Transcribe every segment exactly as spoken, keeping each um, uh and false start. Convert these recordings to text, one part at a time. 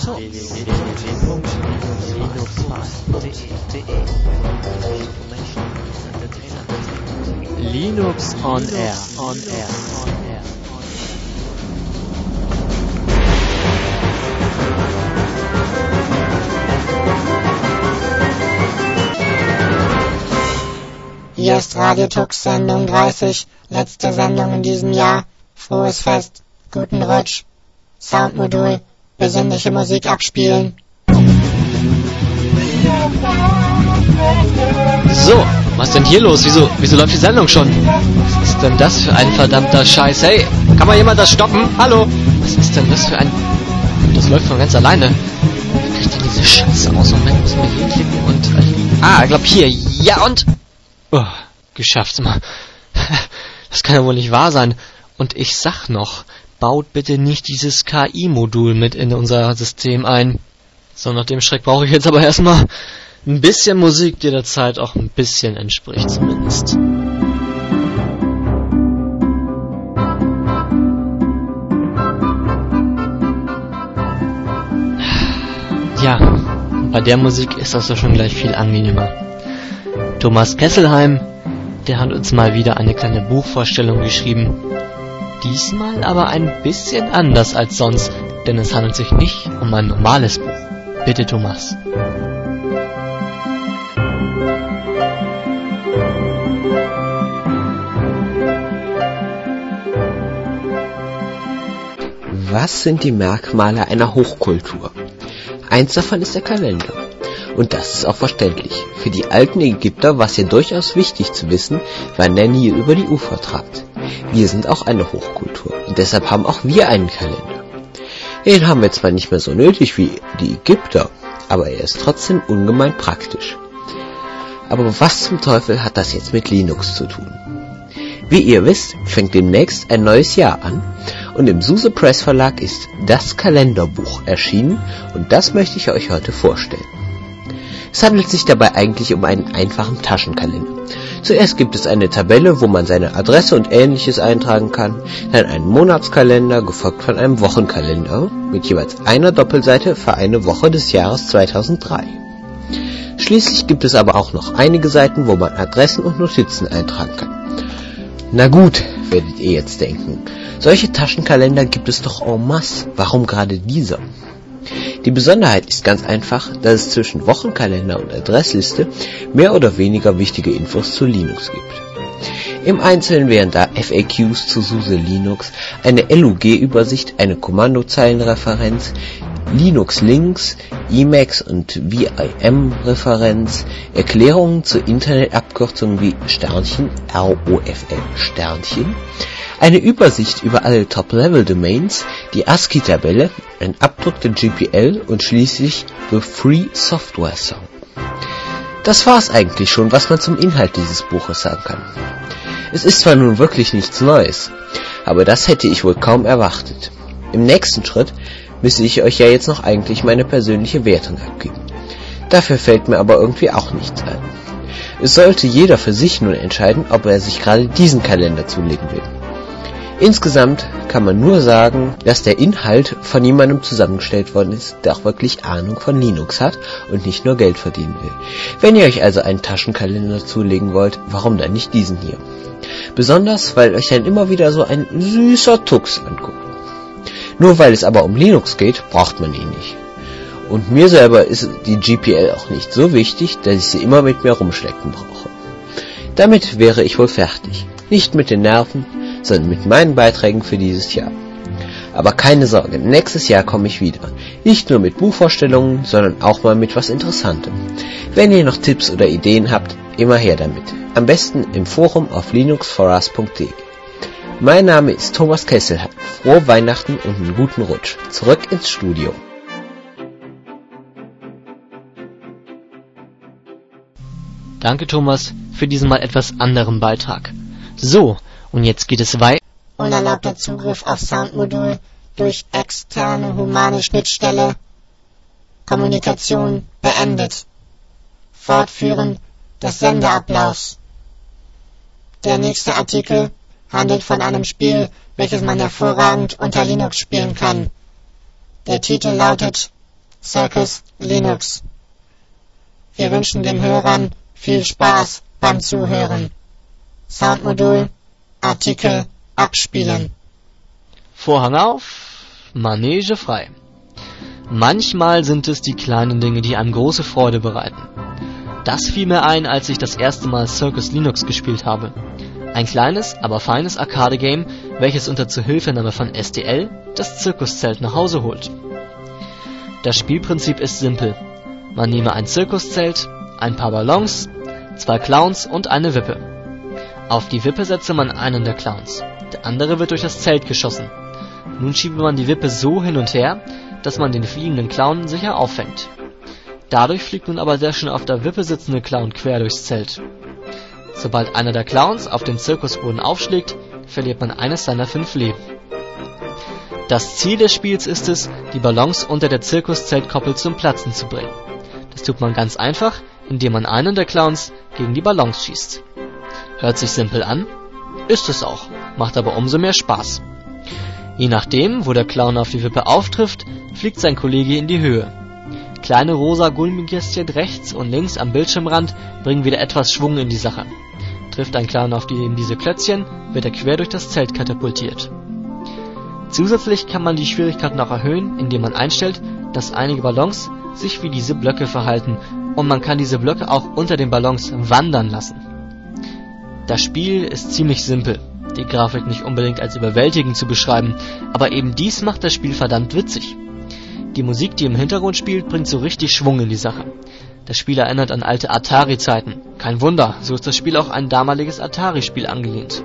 Linux on Air, on Air, on Air. Hier ist Radio Tux Sendung dreißig, letzte Sendung in diesem Jahr. Frohes Fest, guten Rutsch, Soundmodul, besinnliche Musik abspielen. So, was ist denn hier los? Wieso, wieso läuft die Sendung schon? Was ist denn das für ein verdammter Scheiß? Hey, kann mal jemand das stoppen? Hallo? Was ist denn das für ein... Das läuft von ganz alleine. Wie kriegt denn diese Scheiße aus? Moment, müssen wir hier klicken und... Ah, ich glaub hier. Ja und... Oh, geschafft. Das kann ja wohl nicht wahr sein. Und ich sag noch, baut bitte nicht dieses K I-Modul mit in unser System ein. So, nach dem Schreck brauche ich jetzt aber erstmal ein bisschen Musik, die der Zeit auch ein bisschen entspricht zumindest. Ja, bei der Musik ist das doch schon gleich viel angenehmer. Thomas Kesselheim, der hat uns mal wieder eine kleine Buchvorstellung geschrieben. Diesmal aber ein bisschen anders als sonst, denn es handelt sich nicht um ein normales Buch. Bitte, Thomas. Was sind die Merkmale einer Hochkultur? Eins davon ist der Kalender. Und das ist auch verständlich. Für die alten Ägypter war es ja durchaus wichtig zu wissen, wann der Nil über die Ufer trat. Wir sind auch eine Hochkultur und deshalb haben auch wir einen Kalender. Den haben wir zwar nicht mehr so nötig wie die Ägypter, aber er ist trotzdem ungemein praktisch. Aber was zum Teufel hat das jetzt mit Linux zu tun? Wie ihr wisst, fängt demnächst ein neues Jahr an und im SUSE Press Verlag ist das Kalenderbuch erschienen und das möchte ich euch heute vorstellen. Es handelt sich dabei eigentlich um einen einfachen Taschenkalender. Zuerst gibt es eine Tabelle, wo man seine Adresse und Ähnliches eintragen kann, dann einen Monatskalender, gefolgt von einem Wochenkalender, mit jeweils einer Doppelseite für eine Woche des Jahres zweitausenddrei. Schließlich gibt es aber auch noch einige Seiten, wo man Adressen und Notizen eintragen kann. Na gut, werdet ihr jetzt denken, solche Taschenkalender gibt es doch en masse, warum gerade dieser? Die Besonderheit ist ganz einfach, dass es zwischen Wochenkalender und Adressliste mehr oder weniger wichtige Infos zu Linux gibt. Im Einzelnen wären da F A Qs zu SUSE Linux, eine L U G-Übersicht, eine Kommandozeilenreferenz, Linux-Links, Emacs und V I M-Referenz, Erklärungen zu Internetabkürzungen wie Sternchen, R O F L Sternchen, eine Übersicht über alle Top-Level-Domains, die ASCII-Tabelle, ein Abdruck der G P L und schließlich The Free Software Song. Das war's eigentlich schon, was man zum Inhalt dieses Buches sagen kann. Es ist zwar nun wirklich nichts Neues, aber das hätte ich wohl kaum erwartet. Im nächsten Schritt müsste ich euch ja jetzt noch eigentlich meine persönliche Wertung abgeben. Dafür fällt mir aber irgendwie auch nichts ein. Es sollte jeder für sich nun entscheiden, ob er sich gerade diesen Kalender zulegen will. Insgesamt kann man nur sagen, dass der Inhalt von jemandem zusammengestellt worden ist, der auch wirklich Ahnung von Linux hat und nicht nur Geld verdienen will. Wenn ihr euch also einen Taschenkalender zulegen wollt, warum dann nicht diesen hier? Besonders, weil euch dann immer wieder so ein süßer Tux anguckt. Nur weil es aber um Linux geht, braucht man ihn nicht. Und mir selber ist die G P L auch nicht so wichtig, dass ich sie immer mit mir rumschleppen brauche. Damit wäre ich wohl fertig. Nicht mit den Nerven, sondern mit meinen Beiträgen für dieses Jahr. Aber keine Sorge, nächstes Jahr komme ich wieder. Nicht nur mit Buchvorstellungen, sondern auch mal mit was Interessantem. Wenn ihr noch Tipps oder Ideen habt, immer her damit. Am besten im Forum auf linux for us punkt de. Mein Name ist Thomas Kesselheim. Frohe Weihnachten und einen guten Rutsch. Zurück ins Studio. Danke, Thomas, für diesen mal etwas anderen Beitrag. So, und jetzt geht es weiter. Unerlaubter Zugriff auf Soundmodul durch externe humane Schnittstelle. Kommunikation beendet. Fortführen des Sendeablaufs. Der nächste Artikel handelt von einem Spiel, welches man hervorragend unter Linux spielen kann. Der Titel lautet Circus Linux. Wir wünschen den Hörern viel Spaß beim Zuhören. Soundmodul, Artikel, abspielen. Vorhang auf, Manege frei. Manchmal sind es die kleinen Dinge, die einem große Freude bereiten. Das fiel mir ein, als ich das erste Mal Circus Linux gespielt habe. Ein kleines, aber feines Arcade-Game, welches unter Zuhilfenahme von S D L das Zirkuszelt nach Hause holt. Das Spielprinzip ist simpel. Man nehme ein Zirkuszelt, ein paar Ballons, zwei Clowns und eine Wippe. Auf die Wippe setze man einen der Clowns. Der andere wird durch das Zelt geschossen. Nun schiebe man die Wippe so hin und her, dass man den fliegenden Clown sicher auffängt. Dadurch fliegt nun aber der schon auf der Wippe sitzende Clown quer durchs Zelt. Sobald einer der Clowns auf den Zirkusboden aufschlägt, verliert man eines seiner fünf Leben. Das Ziel des Spiels ist es, die Ballons unter der Zirkuszeltkoppel zum Platzen zu bringen. Das tut man ganz einfach, indem man einen der Clowns gegen die Ballons schießt. Hört sich simpel an? Ist es auch, macht aber umso mehr Spaß. Je nachdem, wo der Clown auf die Wippe auftrifft, fliegt sein Kollege in die Höhe. Kleine rosa Gummikästchen rechts und links am Bildschirmrand bringen wieder etwas Schwung in die Sache. Trifft ein Clown auf die, eben diese Klötzchen, wird er quer durch das Zelt katapultiert. Zusätzlich kann man die Schwierigkeit noch erhöhen, indem man einstellt, dass einige Ballons sich wie diese Blöcke verhalten und man kann diese Blöcke auch unter den Ballons wandern lassen. Das Spiel ist ziemlich simpel, die Grafik nicht unbedingt als überwältigend zu beschreiben, aber eben dies macht das Spiel verdammt witzig. Die Musik, die im Hintergrund spielt, bringt so richtig Schwung in die Sache. Das Spiel erinnert an alte Atari-Zeiten. Kein Wunder, so ist das Spiel auch an ein damaliges Atari-Spiel angelehnt.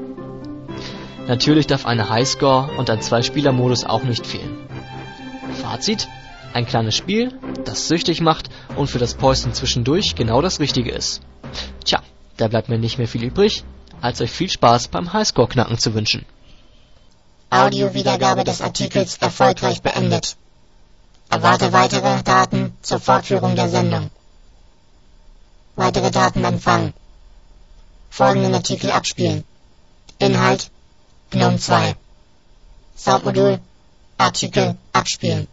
Natürlich darf eine Highscore und ein Zwei-Spieler-Modus auch nicht fehlen. Fazit: Ein kleines Spiel, das süchtig macht und für das Päuschen zwischendurch genau das Richtige ist. Tja, da bleibt mir nicht mehr viel übrig, als euch viel Spaß beim Highscore-Knacken zu wünschen. Audiowiedergabe des Artikels erfolgreich beendet. Erwarte weitere Daten zur Fortführung der Sendung. Weitere Daten empfangen. Folgenden Artikel abspielen. Inhalt GNOME zwei. Soundmodul Artikel abspielen.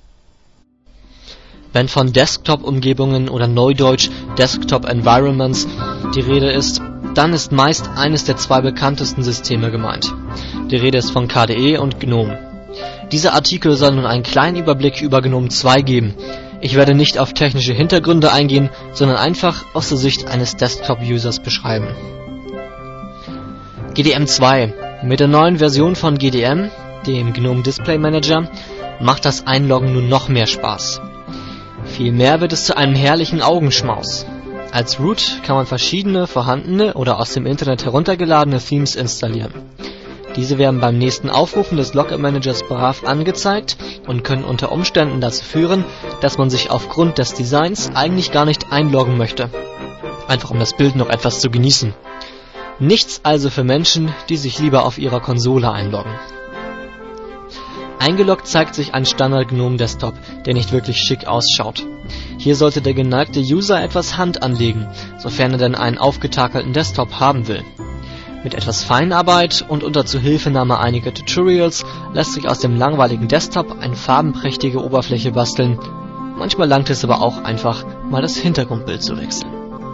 Wenn von Desktop-Umgebungen oder neudeutsch Desktop-Environments die Rede ist, dann ist meist eines der zwei bekanntesten Systeme gemeint. Die Rede ist von K D E und GNOME. Dieser Artikel soll nun einen kleinen Überblick über GNOME zwei geben. Ich werde nicht auf technische Hintergründe eingehen, sondern einfach aus der Sicht eines Desktop-Users beschreiben. G D M zwei. Mit der neuen Version von G D M, dem GNOME Display Manager, macht das Einloggen nun noch mehr Spaß. Vielmehr wird es zu einem herrlichen Augenschmaus. Als Root kann man verschiedene vorhandene oder aus dem Internet heruntergeladene Themes installieren. Diese werden beim nächsten Aufrufen des Login-Managers brav angezeigt und können unter Umständen dazu führen, dass man sich aufgrund des Designs eigentlich gar nicht einloggen möchte. Einfach um das Bild noch etwas zu genießen. Nichts also für Menschen, die sich lieber auf ihrer Konsole einloggen. Eingeloggt zeigt sich ein Standard-GNOME-Desktop, der nicht wirklich schick ausschaut. Hier sollte der geneigte User etwas Hand anlegen, sofern er denn einen aufgetakelten Desktop haben will. Mit etwas Feinarbeit und unter Zuhilfenahme einiger Tutorials lässt sich aus dem langweiligen Desktop eine farbenprächtige Oberfläche basteln. Manchmal langt es aber auch einfach, mal das Hintergrundbild zu wechseln.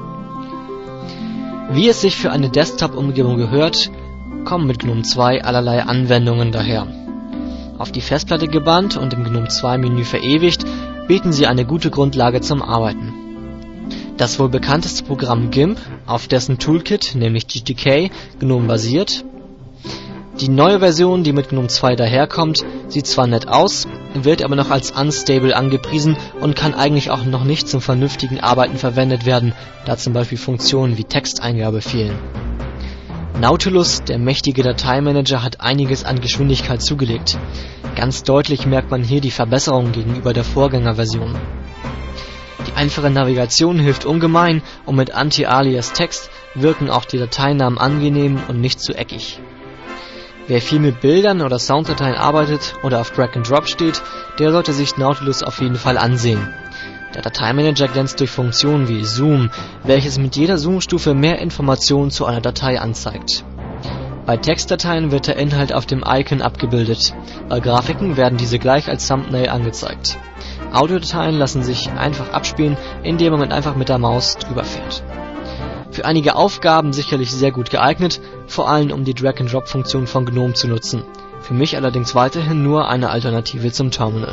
Wie es sich für eine Desktop-Umgebung gehört, kommen mit GNOME zwei allerlei Anwendungen daher. Auf die Festplatte gebannt und im GNOME zwei Menü verewigt, bieten sie eine gute Grundlage zum Arbeiten. Das wohl bekannteste Programm GIMP, auf dessen Toolkit, nämlich G T K, GNOME basiert. Die neue Version, die mit GNOME zwei daherkommt, sieht zwar nett aus, wird aber noch als unstable angepriesen und kann eigentlich auch noch nicht zum vernünftigen Arbeiten verwendet werden, da zum Beispiel Funktionen wie Texteingabe fehlen. Nautilus, der mächtige Dateimanager, hat einiges an Geschwindigkeit zugelegt. Ganz deutlich merkt man hier die Verbesserung gegenüber der Vorgängerversion. Die einfache Navigation hilft ungemein und mit Anti-Alias-Text wirken auch die Dateinamen angenehm und nicht zu eckig. Wer viel mit Bildern oder Sounddateien arbeitet oder auf Drag and Drop steht, der sollte sich Nautilus auf jeden Fall ansehen. Der Dateimanager glänzt durch Funktionen wie Zoom, welches mit jeder Zoom-Stufe mehr Informationen zu einer Datei anzeigt. Bei Textdateien wird der Inhalt auf dem Icon abgebildet, bei Grafiken werden diese gleich als Thumbnail angezeigt. Audiodateien lassen sich einfach abspielen, indem man einfach mit der Maus drüber fährt. Für einige Aufgaben sicherlich sehr gut geeignet, vor allem um die Drag-and-Drop-Funktion von GNOME zu nutzen. Für mich allerdings weiterhin nur eine Alternative zum Terminal.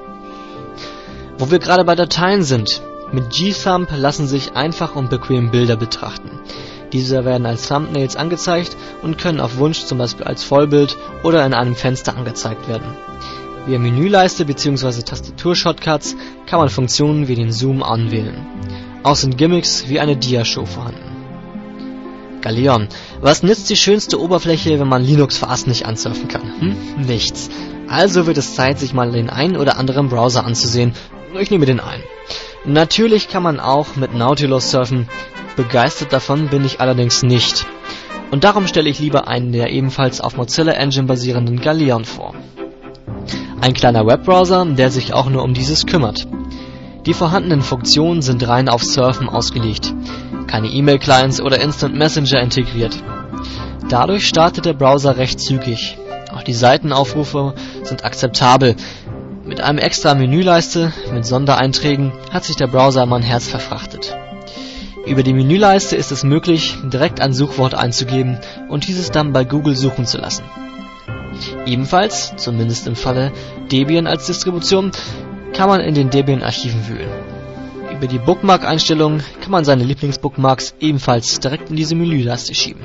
Wo wir gerade bei Dateien sind, mit G-Thumb lassen sich einfach und bequem Bilder betrachten. Diese werden als Thumbnails angezeigt und können auf Wunsch zum Beispiel als Vollbild oder in einem Fenster angezeigt werden. Via Menüleiste bzw. Tastatur-Shortcuts kann man Funktionen wie den Zoom anwählen. Auch sind Gimmicks wie eine Dia-Show vorhanden. Galeon. Was nützt die schönste Oberfläche, wenn man Linux fast nicht ansurfen kann? Hm? Nichts. Also wird es Zeit, sich mal den einen oder anderen Browser anzusehen. Ich nehme den einen. Natürlich kann man auch mit Nautilus surfen. Begeistert davon bin ich allerdings nicht. Und darum stelle ich lieber einen der ebenfalls auf Mozilla Engine basierenden Galeon vor. Ein kleiner Webbrowser, der sich auch nur um dieses kümmert. Die vorhandenen Funktionen sind rein auf Surfen ausgelegt. Keine E-Mail-Clients oder Instant Messenger integriert. Dadurch startet der Browser recht zügig. Auch die Seitenaufrufe sind akzeptabel. Mit einem extra Menüleiste mit Sondereinträgen hat sich der Browser mein Herz verfrachtet. Über die Menüleiste ist es möglich, direkt ein Suchwort einzugeben und dieses dann bei Google suchen zu lassen. Ebenfalls, zumindest im Falle Debian als Distribution, kann man in den Debian-Archiven wühlen. Über die Bookmark-Einstellungen kann man seine Lieblingsbookmarks ebenfalls direkt in diese Menüleiste schieben.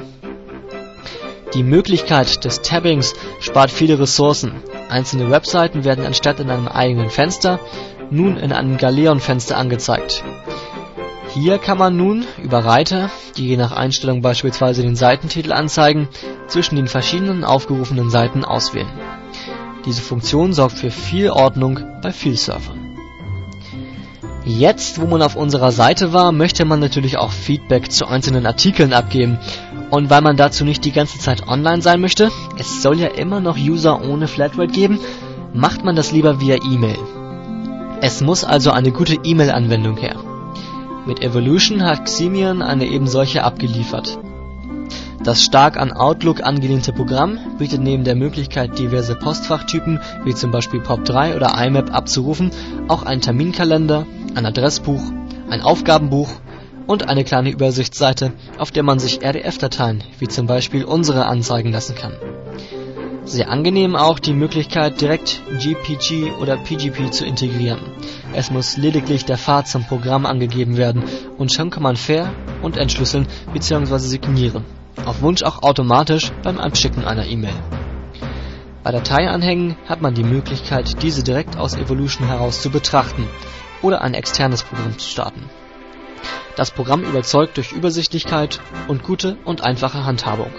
Die Möglichkeit des Tabbings spart viele Ressourcen. Einzelne Webseiten werden anstatt in einem eigenen Fenster nun in einem Galeon-Fenster angezeigt. Hier kann man nun über Reiter, die je nach Einstellung beispielsweise den Seitentitel anzeigen, zwischen den verschiedenen aufgerufenen Seiten auswählen. Diese Funktion sorgt für viel Ordnung bei Vielsurfern. Jetzt, wo man auf unserer Seite war, möchte man natürlich auch Feedback zu einzelnen Artikeln abgeben. Und weil man dazu nicht die ganze Zeit online sein möchte, es soll ja immer noch User ohne Flatrate geben, macht man das lieber via E-Mail. Es muss also eine gute E-Mail-Anwendung her. Mit Evolution hat Ximian eine ebensolche abgeliefert. Das stark an Outlook angelehnte Programm bietet neben der Möglichkeit, diverse Postfachtypen wie zum Beispiel Pop drei oder I M A P abzurufen, auch einen Terminkalender, ein Adressbuch, ein Aufgabenbuch und eine kleine Übersichtsseite, auf der man sich R D F-Dateien wie zum Beispiel unsere anzeigen lassen kann. Sehr angenehm auch die Möglichkeit, direkt G P G oder P G P zu integrieren. Es muss lediglich der Pfad zum Programm angegeben werden und schon kann man fair und entschlüsseln bzw. signieren. Auf Wunsch auch automatisch beim Abschicken einer E-Mail. Bei Dateianhängen hat man die Möglichkeit, diese direkt aus Evolution heraus zu betrachten oder ein externes Programm zu starten. Das Programm überzeugt durch Übersichtlichkeit und gute und einfache Handhabung.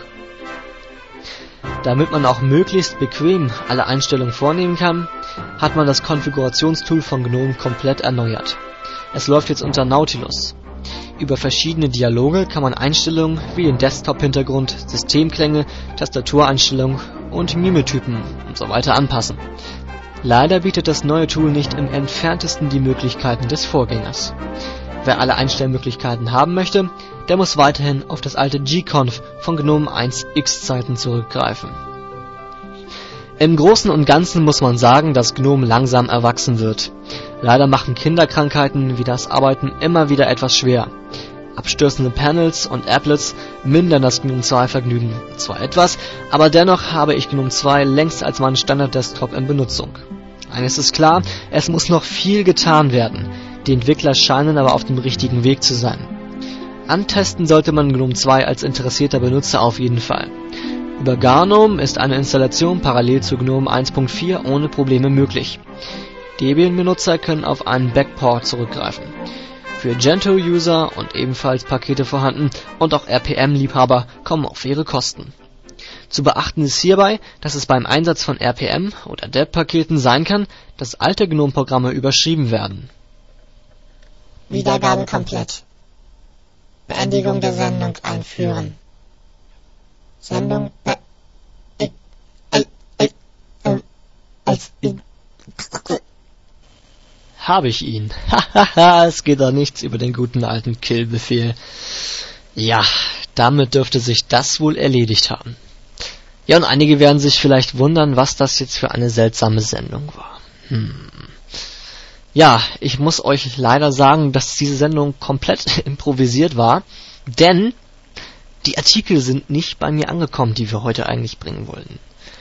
Damit man auch möglichst bequem alle Einstellungen vornehmen kann, hat man das Konfigurationstool von GNOME komplett erneuert. Es läuft jetzt unter Nautilus. Über verschiedene Dialoge kann man Einstellungen wie den Desktop-Hintergrund, Systemklänge, Tastatureinstellungen und Mimetypen und so weiter anpassen. Leider bietet das neue Tool nicht im entferntesten die Möglichkeiten des Vorgängers. Wer alle Einstellmöglichkeiten haben möchte, der muss weiterhin auf das alte G-Conf von GNOME eins X Zeiten zurückgreifen. Im Großen und Ganzen muss man sagen, dass GNOME langsam erwachsen wird. Leider machen Kinderkrankheiten wie das Arbeiten immer wieder etwas schwer. Abstürzende Panels und Applets mindern das GNOME zwei Vergnügen zwar etwas, aber dennoch habe ich GNOME zwei längst als meinen Standard-Desktop in Benutzung. Eines ist klar, es muss noch viel getan werden. Die Entwickler scheinen aber auf dem richtigen Weg zu sein. Antesten sollte man GNOME zwei als interessierter Benutzer auf jeden Fall. Über GarGnome ist eine Installation parallel zu GNOME eins Punkt vier ohne Probleme möglich. Debian-Benutzer können auf einen Backport zurückgreifen. Für Gentoo-User und ebenfalls Pakete vorhanden und auch R P M-Liebhaber kommen auf ihre Kosten. Zu beachten ist hierbei, dass es beim Einsatz von R P M oder D E P-Paketen sein kann, dass alte GNOME-Programme überschrieben werden. Wiedergabe komplett. Beendigung der Sendung einführen. Sendung be... I... I... I... I... als... Habe ich ihn. Hahaha, es geht doch nichts über den guten alten Kill-Befehl. Ja, damit dürfte sich das wohl erledigt haben. Ja, und einige werden sich vielleicht wundern, was das jetzt für eine seltsame Sendung war. Hm. Ja, ich muss euch leider sagen, dass diese Sendung komplett improvisiert war, denn die Artikel sind nicht bei mir angekommen, die wir heute eigentlich bringen wollten.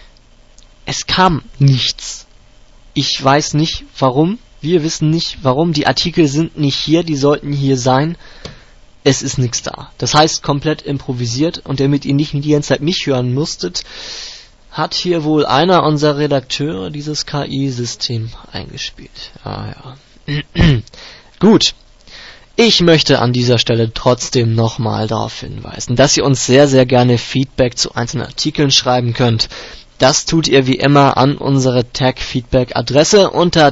Es kam nichts. Ich weiß nicht, warum. Wir wissen nicht, warum. Die Artikel sind nicht hier, die sollten hier sein. Es ist nichts da. Das heißt, komplett improvisiert, und damit ihr nicht die ganze Zeit mich hören musstet, hat hier wohl einer unserer Redakteure dieses K I-System eingespielt. Ah ja. Gut. Ich möchte an dieser Stelle trotzdem nochmal darauf hinweisen, dass ihr uns sehr, sehr gerne Feedback zu einzelnen Artikeln schreiben könnt. Das tut ihr wie immer an unsere Tech-Feedback-Adresse unter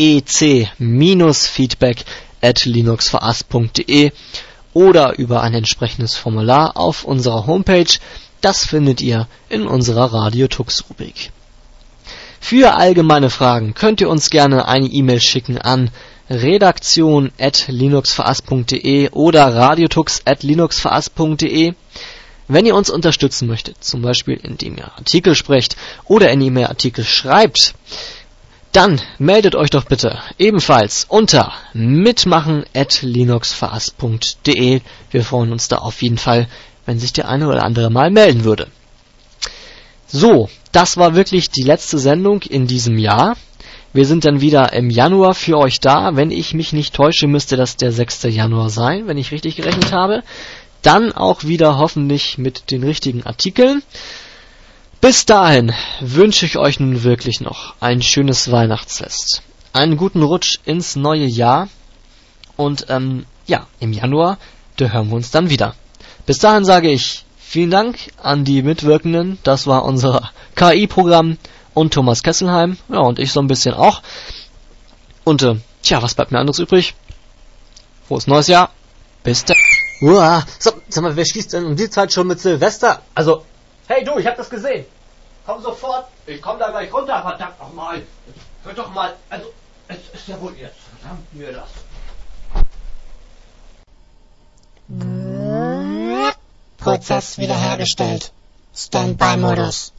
tec-feedback at linuxvas punkt de oder über ein entsprechendes Formular auf unserer Homepage. Das findet ihr in unserer Radio-Tux-Rubrik. Für allgemeine Fragen könnt ihr uns gerne eine E-Mail schicken an redaktion at linuxvas punkt de oder radiotux at linuxvas punkt de. Wenn ihr uns unterstützen möchtet, zum Beispiel indem ihr Artikel sprecht oder indem ihr Artikel schreibt, dann meldet euch doch bitte ebenfalls unter mitmachen at linuxvas punkt de. Wir freuen uns da auf jeden Fall, wenn sich der eine oder andere mal melden würde. So, das war wirklich die letzte Sendung in diesem Jahr. Wir sind dann wieder im Januar für euch da. Wenn ich mich nicht täusche, müsste das der sechste Januar sein, wenn ich richtig gerechnet habe. Dann auch wieder hoffentlich mit den richtigen Artikeln. Bis dahin wünsche ich euch nun wirklich noch ein schönes Weihnachtsfest, einen guten Rutsch ins neue Jahr und ähm, ja, im Januar, da hören wir uns dann wieder. Bis dahin sage ich vielen Dank an die Mitwirkenden, das war unser K I-Programm und Thomas Kesselheim, ja, und ich so ein bisschen auch. Und äh, tja, was bleibt mir anderes übrig? Frohes neues Jahr, bis dann. Uah, so, sag mal, wer schießt denn um die Zeit schon mit Silvester? Also, hey du, ich hab das gesehen. Komm sofort, ich komm da gleich runter, verdammt nochmal. Hör doch mal, also, es ist ja wohl jetzt, verdammt mir das. Prozess wiederhergestellt. Standby-Modus.